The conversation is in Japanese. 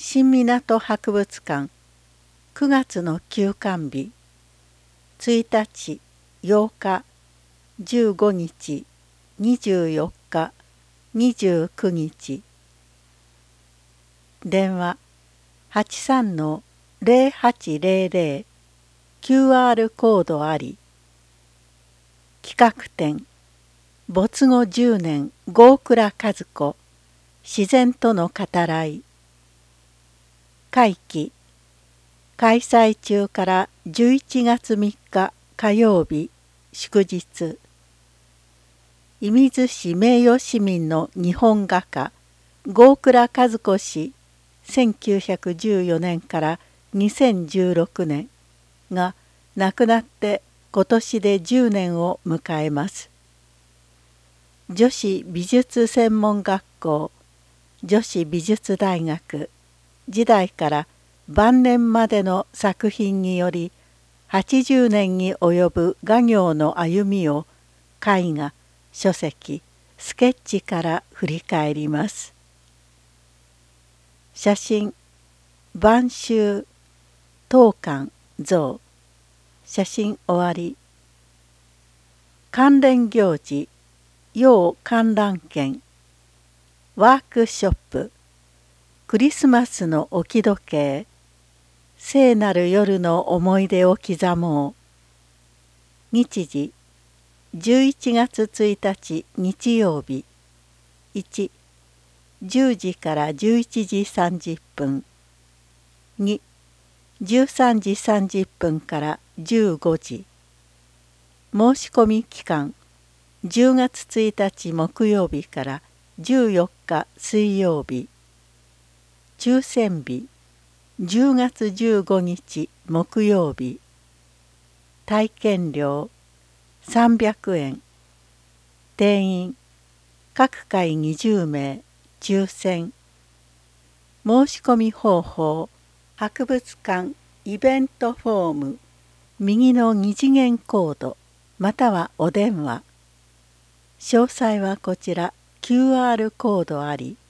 新港博物館9月の休館日1日8日15日24日29日電話 83-0800 QR コードあり企画展没後10年郷倉和子自然との語らい会期開催中から11月3日火曜日祝日射水市名誉市民の日本画家郷倉和子氏1914年から2016年が亡くなって今年で10年を迎えます。女子美術専門学校女子美術大学時代から晩年までの作品により80年に及ぶ画業の歩みを絵画、書籍、スケッチから振り返ります。写真、晩秋、当館、像、写真終わり。関連行事、要観覧券、ワークショップ、クリスマスの置き時計、聖なる夜の思い出を刻もう。日時、11月1日日曜日。1、10時から11時30分。2、13時30分から15時。申し込み期間、10月1日木曜日から14日水曜日。抽選日、10月15日木曜日。体験料300円。定員各回20名抽選。申し込み方法博物館イベントフォーム右の2次元コードまたはお電話。詳細はこちら QR コードあり。